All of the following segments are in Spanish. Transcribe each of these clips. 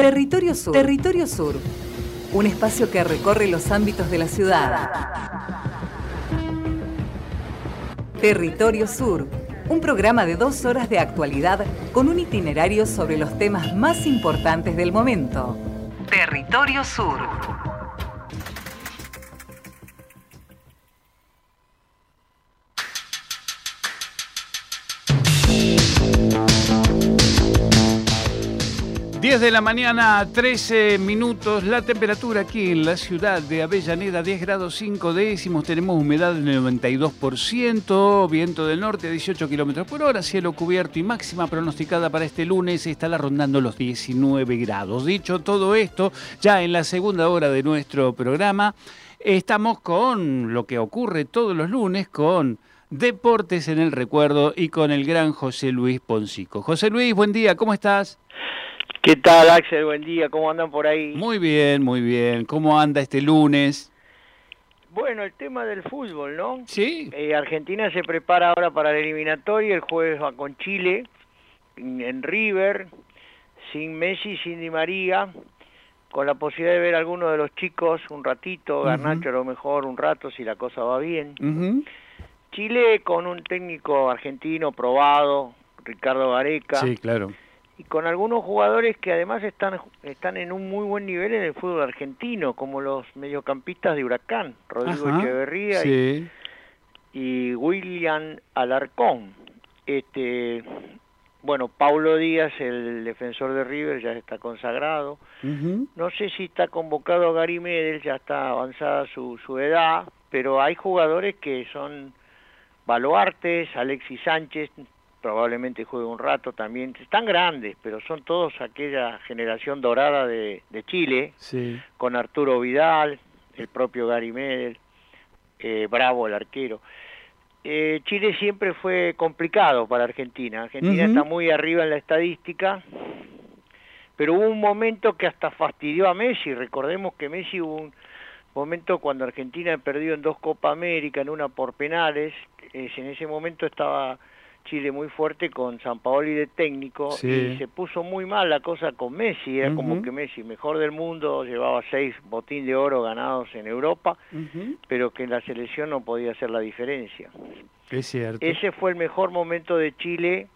Territorio Sur. Territorio Sur. Un espacio que recorre los ámbitos de la ciudad. Territorio Sur. Un programa de 2 horas de actualidad con un itinerario sobre los temas más importantes del momento. Territorio Sur. De la mañana, 13 minutos, la temperatura aquí en la ciudad de Avellaneda, 10 grados 5 décimos, tenemos humedad del 92%, viento del norte a 18 kilómetros por hora, cielo cubierto y máxima pronosticada para este lunes estará rondando los 19 grados. Dicho todo esto, ya en la segunda hora de nuestro programa, estamos con lo que ocurre todos los lunes, con Deportes en el Recuerdo y con el gran José Luis Poncico. José Luis, buen día, ¿cómo estás? ¿Qué tal, Axel? Buen día, ¿cómo andan por ahí? Muy bien, muy bien. ¿Cómo anda este lunes? Bueno, el tema del fútbol, ¿no? Sí. Argentina se prepara ahora para la eliminatoria, el jueves va con Chile, en River, sin Messi, sin Di María, con la posibilidad de ver a alguno de los chicos un ratito, Garnacho a lo mejor un rato si la cosa va bien. Chile con un técnico argentino probado, Ricardo Gareca. Sí, claro. Y con algunos jugadores que además están en un muy buen nivel en el fútbol argentino, como los mediocampistas de Huracán, Rodrigo Echeverría y William Alarcón. Bueno, Paulo Díaz, el defensor de River, ya está consagrado. No sé si está convocado Gary Medel, ya está avanzada su edad, pero hay jugadores que son baluartes, Alexis Sánchez, probablemente juegue un rato también, están grandes, pero son todos aquella generación dorada de Chile, con Arturo Vidal, el propio Gary Medel, Bravo el arquero. Chile siempre fue complicado para Argentina. Argentina está muy arriba en la estadística, pero hubo un momento que hasta fastidió a Messi. Recordemos que Messi hubo un momento cuando Argentina perdió en 2 Copa América, en una por penales. En ese momento estaba Chile muy fuerte con Sampaoli de técnico y se puso muy mal la cosa con Messi. Era como que Messi, mejor del mundo, llevaba 6 botín de oro ganados en Europa, pero que en la selección no podía hacer la diferencia. Es cierto. Ese fue el mejor momento de Chile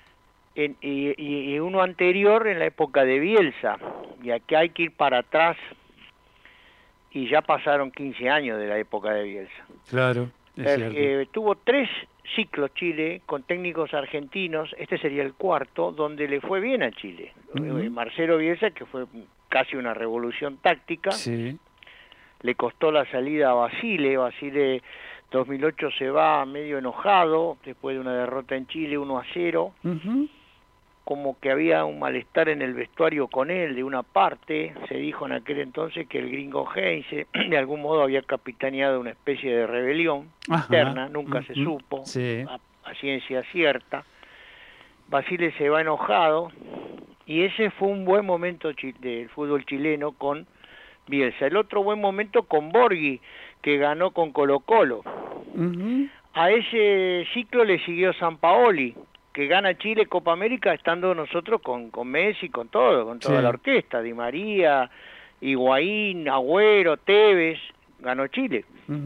y uno anterior en la época de Bielsa. Y aquí hay que ir para atrás y ya pasaron 15 años de la época de Bielsa. Claro, es cierto. Tuvo 3 ciclos Chile con técnicos argentinos, este sería el cuarto, donde le fue bien a Chile. Marcelo Bielsa, que fue casi una revolución táctica, le costó la salida a Basile 2008 se va medio enojado, después de una derrota en Chile 1-0, como que había un malestar en el vestuario con él, de una parte, se dijo en aquel entonces que el gringo Heinz de algún modo había capitaneado una especie de rebelión interna, nunca se supo, a ciencia cierta. Basile se va enojado, y ese fue un buen momento del fútbol chileno con Bielsa. El otro buen momento con Borghi, que ganó con Colo-Colo. A ese ciclo le siguió Sampaoli, que gana Chile Copa América estando nosotros con Messi, con toda la orquesta, Di María, Higuaín, Agüero, Tevez, ganó Chile.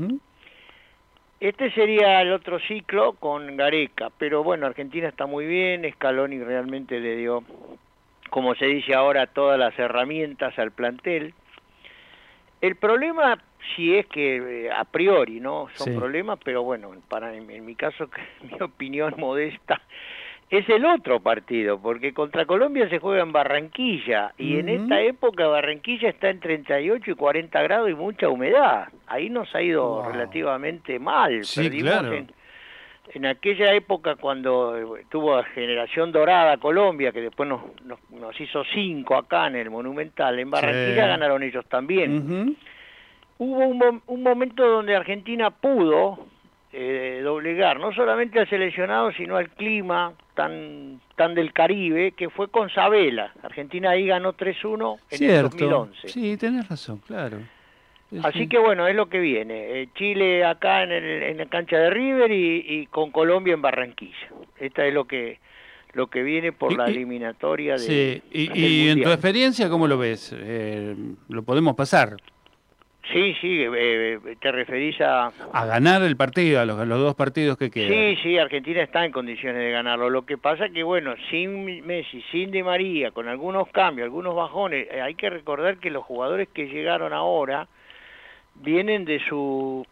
Este sería el otro ciclo con Gareca, pero bueno, Argentina está muy bien, Scaloni realmente le dio, como se dice ahora, todas las herramientas al plantel. El problema, si es que a priori, ¿no? Son problemas, pero bueno, en mi caso, mi opinión modesta, es el otro partido, porque contra Colombia se juega en Barranquilla, y en esta época Barranquilla está en 38 y 40 grados y mucha humedad. Ahí nos ha ido relativamente mal. Perdimos en aquella época cuando tuvo a Generación Dorada Colombia, que después nos hizo 5 acá en el Monumental, en Barranquilla ganaron ellos también. Hubo un momento donde Argentina pudo doblegar no solamente al seleccionado, sino al clima tan del Caribe, que fue con Sabela. Argentina ahí ganó 3-1 en el 2011. Sí, tenés razón, claro. Así que bueno, es lo que viene. Chile acá en la cancha de River y con Colombia en Barranquilla. Esta es lo que lo que viene por la eliminatoria de... Sí, y en tu experiencia, ¿cómo lo ves? ¿Lo podemos pasar? Sí, te referís a... A ganar el partido, a los dos partidos que quedan. Sí, Argentina está en condiciones de ganarlo. Lo que pasa que, bueno, sin Messi, sin Di María, con algunos cambios, algunos bajones, hay que recordar que los jugadores que llegaron ahora vienen de su...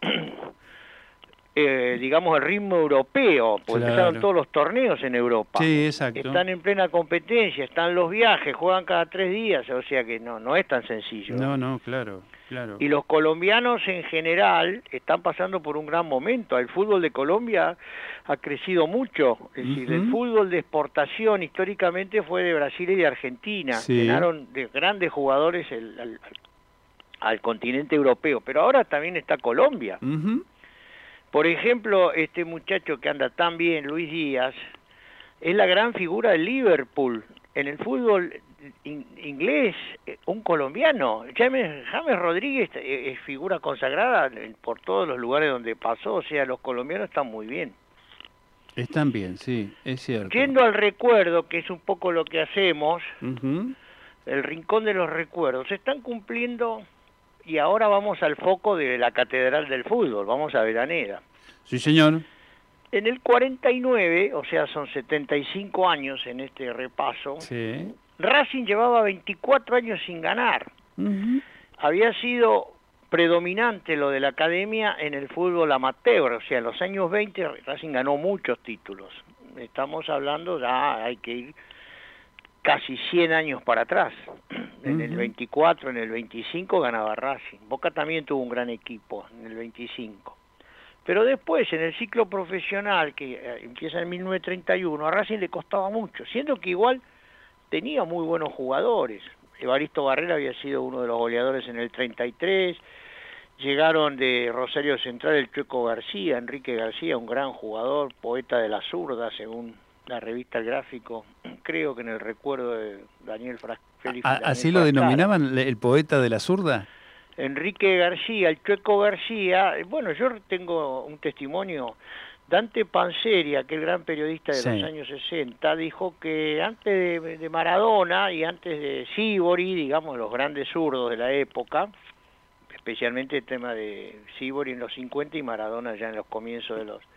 digamos, el ritmo europeo, porque empezaron todos los torneos en Europa. Sí, exacto. Están en plena competencia, están los viajes, juegan cada 3 días, o sea que no es tan sencillo. No, claro. Y los colombianos en general están pasando por un gran momento. El fútbol de Colombia ha crecido mucho. Es decir, el fútbol de exportación históricamente fue de Brasil y de Argentina. Llenaron de grandes jugadores al continente europeo, pero ahora también está Colombia. Por ejemplo, este muchacho que anda tan bien, Luis Díaz, es la gran figura del Liverpool. En el fútbol inglés, un colombiano. James Rodríguez es figura consagrada por todos los lugares donde pasó. O sea, los colombianos están muy bien. Están bien, sí, es cierto. Yendo al recuerdo, que es un poco lo que hacemos, el rincón de los recuerdos, se están cumpliendo... Y ahora vamos al foco de la Catedral del Fútbol, vamos a Avellaneda. Sí, señor. En el 49, o sea, son 75 años en este repaso, Racing llevaba 24 años sin ganar. Había sido predominante lo de la academia en el fútbol amateur, o sea, en los años 20 Racing ganó muchos títulos. Estamos hablando, ya hay que ir casi 100 años para atrás. En el 24, en el 25 ganaba Racing. Boca también tuvo un gran equipo en el 25. Pero después, en el ciclo profesional, que empieza en 1931, a Racing le costaba mucho, siendo que igual tenía muy buenos jugadores. Evaristo Barrera había sido uno de los goleadores en el 33, llegaron de Rosario Central el Chueco García, Enrique García, un gran jugador, poeta de la zurda, según la revista El Gráfico, creo que en el recuerdo de Daniel Félix. ¿Así lo denominaban, el poeta de la zurda? Enrique García, el Chueco García. Bueno, yo tengo un testimonio. Dante Panzeri, aquel gran periodista de los años 60, dijo que antes de Maradona y antes de Sívori, digamos, los grandes zurdos de la época, especialmente el tema de Sívori en los 50 y Maradona ya en los comienzos de los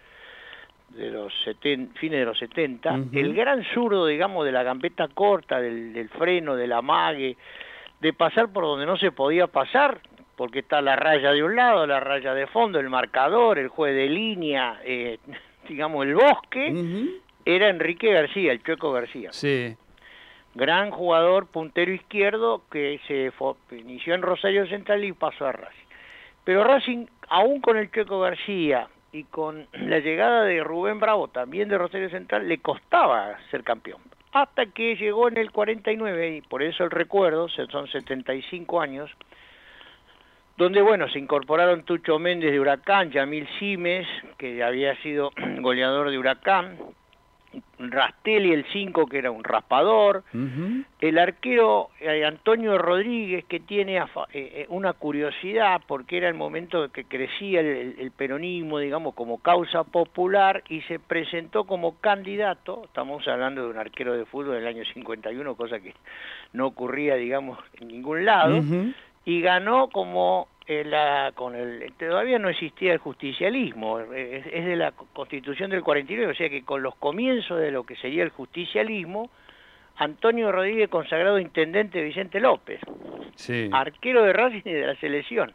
fines de los 70, el gran zurdo, digamos, de la gambeta corta, del freno, del amague, de pasar por donde no se podía pasar, porque está la raya de un lado, la raya de fondo, el marcador, el juez de línea, digamos, el bosque, era Enrique García, el Chueco García. Sí. Gran jugador, puntero izquierdo, que inició en Rosario Central y pasó a Racing. Pero Racing, aún con el Chueco García, y con la llegada de Rubén Bravo, también de Rosario Central, le costaba ser campeón. Hasta que llegó en el 49, y por eso el recuerdo, son 75 años, donde, bueno, se incorporaron Tucho Méndez de Huracán, Yamil Simes, que había sido goleador de Huracán, Rastelli el 5, que era un raspador, el arquero Antonio Rodríguez, que tiene una curiosidad, porque era el momento que crecía el peronismo, digamos, como causa popular, y se presentó como candidato. Estamos hablando de un arquero de fútbol del año 51, cosa que no ocurría, digamos, en ningún lado, y ganó como todavía no existía el justicialismo, es de la Constitución del 49, o sea que con los comienzos de lo que sería el justicialismo, Antonio Rodríguez, consagrado intendente de Vicente López, arquero de Racing y de la selección.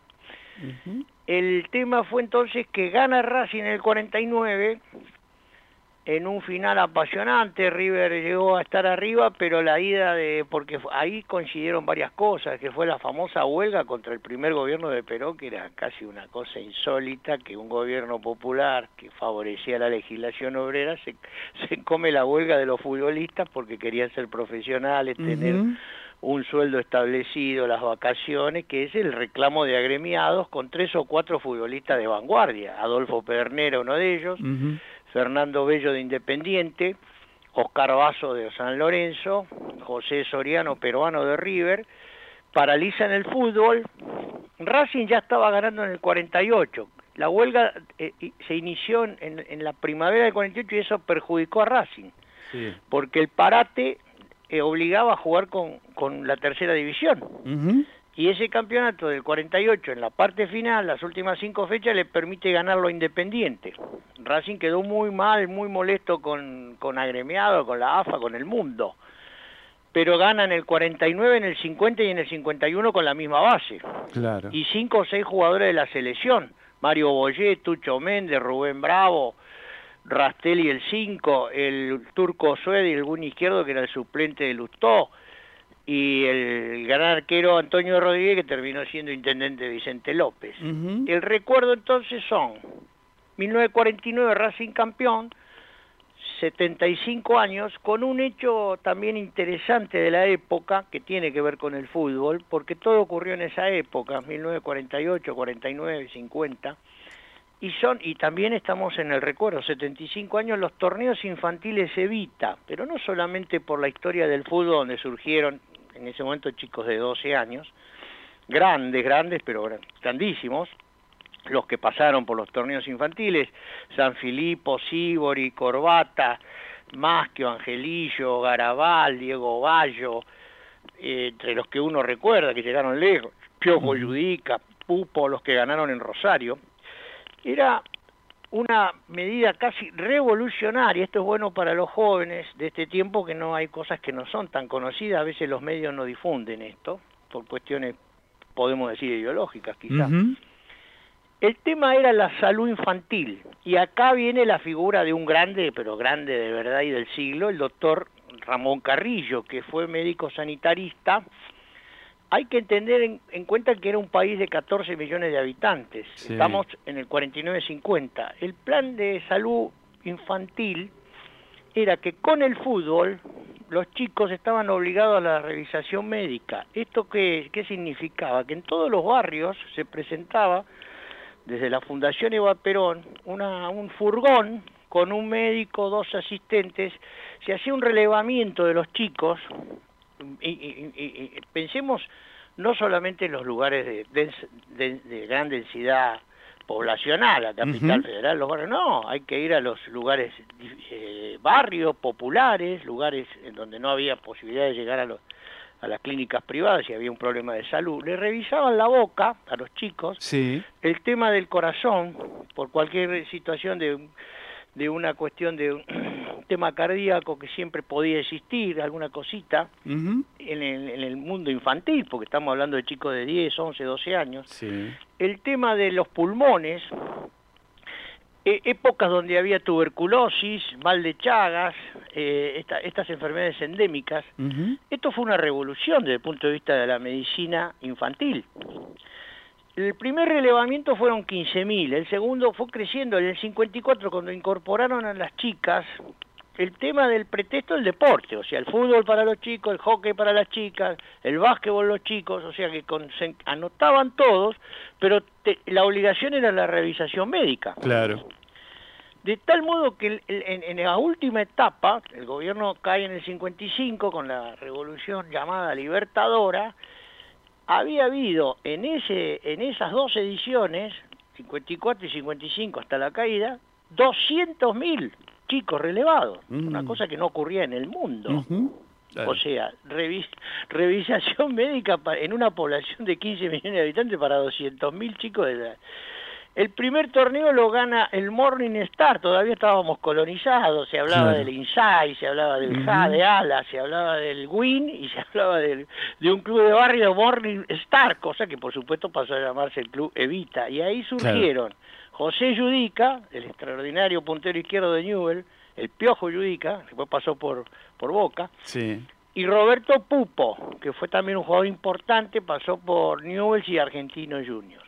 El tema fue entonces que gana Racing en el 49, en un final apasionante. River llegó a estar arriba, pero la ida porque ahí coincidieron varias cosas, que fue la famosa huelga contra el primer gobierno de Perón, que era casi una cosa insólita, que un gobierno popular que favorecía la legislación obrera se come la huelga de los futbolistas porque querían ser profesionales, tener un sueldo establecido, las vacaciones, que es el reclamo de agremiados con 3 o 4 futbolistas de vanguardia. Adolfo Pedernera, uno de ellos, Fernando Bello de Independiente, Oscar Basso de San Lorenzo, José Soriano, peruano de River, paralizan el fútbol. Racing ya estaba ganando en el 48. La huelga se inició en la primavera del 48 y eso perjudicó a Racing. porque el parate obligaba a jugar con la tercera división. Y ese campeonato del 48, en la parte final, las últimas 5 fechas, le permite ganarlo a Independiente. Racing quedó muy mal, muy molesto con Agremiado, con la AFA, con el mundo. Pero gana en el 49, en el 50 y en el 51 con la misma base. Claro. Y 5 o 6 jugadores de la selección. Mario Boyé, Tucho Méndez, Rubén Bravo, Rastelli el 5, el Turco Suedi, el buen izquierdo que era el suplente de Lustó, y el gran arquero Antonio Rodríguez, que terminó siendo intendente Vicente López. El recuerdo entonces son 1949 Racing campeón, 75 años, con un hecho también interesante de la época que tiene que ver con el fútbol, porque todo ocurrió en esa época, 1948, 49, 50, y también estamos en el recuerdo, 75 años, los torneos infantiles Evita, pero no solamente por la historia del fútbol, donde surgieron en ese momento chicos de 12 años, grandes, pero grandísimos, los que pasaron por los torneos infantiles, San Filipo, Sibori, Corbata, Maschio, Angelillo, Garabal, Diego Bayo, entre los que uno recuerda que llegaron lejos, Piojo Yudica, Pupo, los que ganaron en Rosario. Era una medida casi revolucionaria. Esto es bueno para los jóvenes de este tiempo, que no hay cosas que no son tan conocidas, a veces los medios no difunden esto, por cuestiones, podemos decir, ideológicas quizás. El tema era la salud infantil, y acá viene la figura de un grande, pero grande de verdad y del siglo, el doctor Ramón Carrillo, que fue médico sanitarista. Hay que tener en cuenta que era un país de 14 millones de habitantes, estamos en el 49-50. El plan de salud infantil era que con el fútbol los chicos estaban obligados a la revisación médica. ¿Esto qué significaba? Que en todos los barrios se presentaba, desde la Fundación Eva Perón, un furgón con un médico, 2 asistentes, se hacía un relevamiento de los chicos, y pensemos no solamente en los lugares de gran densidad poblacional, la capital federal, los barrios, no, hay que ir a los lugares, barrios populares, lugares en donde no había posibilidad de llegar a las clínicas privadas si había un problema de salud. Le revisaban la boca a los chicos, el tema del corazón, por cualquier situación de una cuestión de un tema cardíaco que siempre podía existir, alguna cosita, en el mundo infantil, porque estamos hablando de chicos de 10, 11, 12 años. El tema de los pulmones, épocas donde había tuberculosis, mal de Chagas, estas enfermedades endémicas. Esto fue una revolución desde el punto de vista de la medicina infantil. El primer relevamiento fueron 15.000, el segundo fue creciendo. En el 54, cuando incorporaron a las chicas, el tema del pretexto del deporte, o sea, el fútbol para los chicos, el hockey para las chicas, el básquetbol los chicos, o sea que se anotaban todos, pero la obligación era la revisación médica. Claro. De tal modo que en la última etapa, el gobierno cae en el 55 con la revolución llamada Libertadora. Había habido en esas 2 ediciones, 54 y 55 hasta la caída, 200.000 chicos relevados, una cosa que no ocurría en el mundo. O sea, revisación médica en una población de 15 millones de habitantes para 200.000 chicos de edad. El primer torneo lo gana el Morning Star, todavía estábamos colonizados, se hablaba del Inside, se hablaba del JA de Ala, se hablaba del Win y se hablaba de un club de barrio, Morning Star, cosa que por supuesto pasó a llamarse el Club Evita. Y ahí surgieron José Yudica, el extraordinario puntero izquierdo de Newell, el Piojo Yudica, después pasó por Boca, y Roberto Pupo, que fue también un jugador importante, pasó por Newell's y Argentinos Juniors.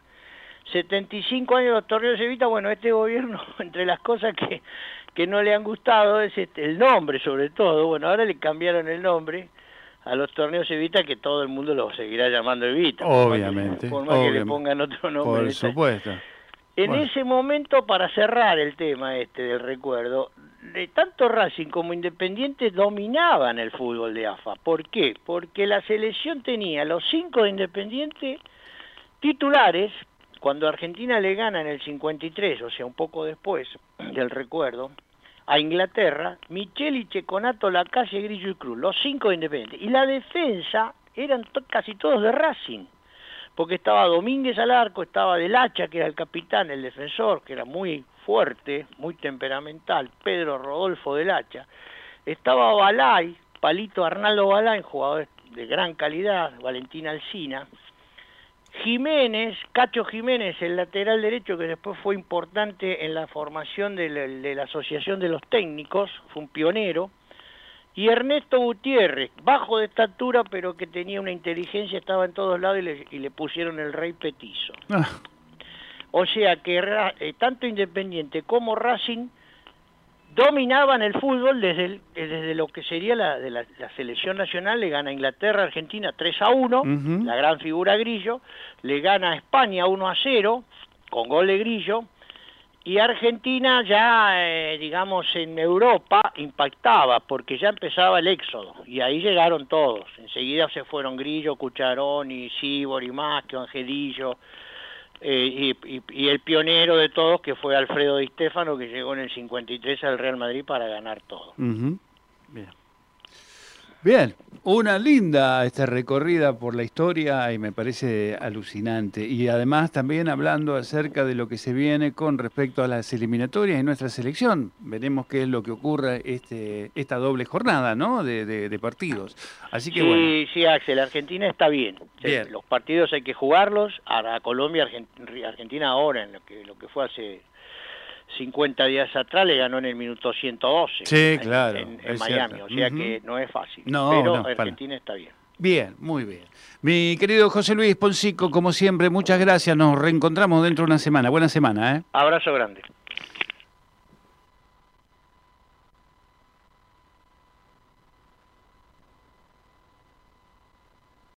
75 años de los torneos de Evita. Bueno, este gobierno, entre las cosas que no le han gustado, es el nombre sobre todo. Bueno, ahora le cambiaron el nombre a los torneos Evita, que todo el mundo los seguirá llamando Evita. Obviamente. Por más que le pongan otro nombre. Por supuesto. En ese momento, para cerrar el tema del recuerdo, tanto Racing como Independiente dominaban el fútbol de AFA. ¿Por qué? Porque la selección tenía los 5 de Independiente titulares. Cuando Argentina le gana en el 53, o sea, un poco después del recuerdo, a Inglaterra, Micheli, Checonato, Lacalle, Grillo y Cruz, los 5 de Independiente. Y la defensa eran casi todos de Racing, porque estaba Domínguez al arco, estaba Del Hacha, que era el capitán, el defensor, que era muy fuerte, muy temperamental, Pedro Rodolfo Del Hacha. Estaba Balay, Palito Arnaldo Balay, jugador de gran calidad, Valentín Alsina. Jiménez, Cacho Jiménez, el lateral derecho, que después fue importante en la formación de la Asociación de los Técnicos, fue un pionero. Y Ernesto Gutiérrez, bajo de estatura, pero que tenía una inteligencia, estaba en todos lados y le pusieron el Rey Petizo. O sea que tanto Independiente como Racing dominaban el fútbol desde lo que sería la selección nacional. Le gana a Inglaterra, Argentina 3-1, la gran figura Grillo, le gana a España 1-0, con gol de Grillo, y Argentina ya, digamos, en Europa impactaba, porque ya empezaba el éxodo, y ahí llegaron todos. Enseguida se fueron Grillo, Cucharoni, Sibori, Macchio, Angelillo, y el pionero de todos, que fue Alfredo Di Stéfano, que llegó en el 53 al Real Madrid para ganar todo. Bien, una linda recorrida por la historia y me parece alucinante. Y además también hablando acerca de lo que se viene con respecto a las eliminatorias y nuestra selección. Veremos qué es lo que ocurre esta doble jornada, ¿no? de partidos. Así que bueno. Sí, Axel, Argentina está bien. Bien. Los partidos hay que jugarlos. A Colombia, Argentina ahora, en lo que fue hace 50 días atrás, le ganó en el minuto 112. Sí, claro. En Miami, cierto. O sea que no es fácil. No, pero no, Argentina está bien. Bien, muy bien. Mi querido José Luis Poncico, como siempre, muchas gracias. Nos reencontramos dentro de una semana. Buena semana, ¿eh? Abrazo grande.